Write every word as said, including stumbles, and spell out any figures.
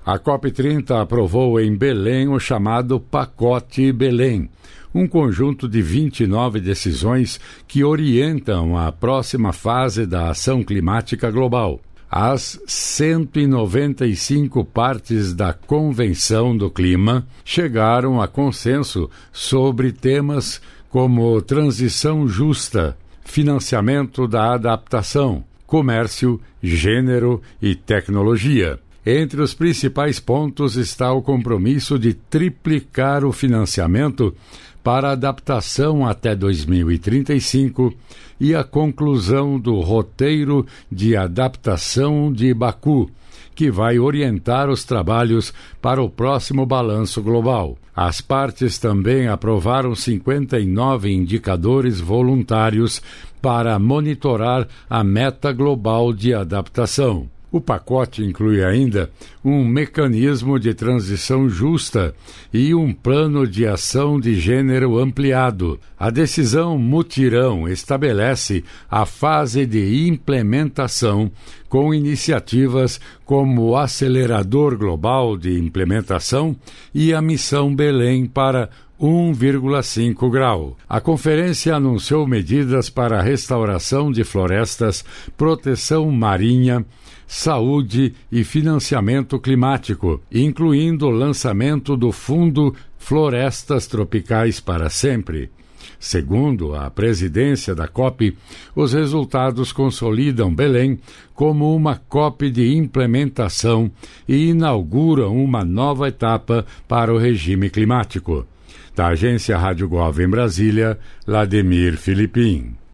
A COP trinta aprovou em Belém o chamado Pacote Belém, um conjunto de vinte e nove decisões que orientam a próxima fase da ação climática global. As cento e noventa e cinco partes da Convenção do Clima chegaram a consenso sobre temas como transição justa, financiamento da adaptação, comércio, gênero e tecnologia. Entre os principais pontos está o compromisso de triplicar o financiamento para adaptação até dois mil e trinta e cinco e a conclusão do roteiro de adaptação de Baku, que vai orientar os trabalhos para o próximo balanço global. As partes também aprovaram cinquenta e nove indicadores voluntários para monitorar a meta global de adaptação. O pacote inclui ainda um mecanismo de transição justa e um plano de ação de gênero ampliado. A decisão mutirão estabelece a fase de implementação com iniciativas como o Acelerador Global de Implementação e a Missão Belém para um vírgula cinco grau. A conferência anunciou medidas para a restauração de florestas, proteção marinha, saúde e financiamento climático, incluindo o lançamento do Fundo Florestas Tropicais para Sempre. Segundo a presidência da COP, os resultados consolidam Belém como uma COP de implementação e inauguram uma nova etapa para o regime climático. Da agência Rádio Gov em Brasília, Lademir Filipim.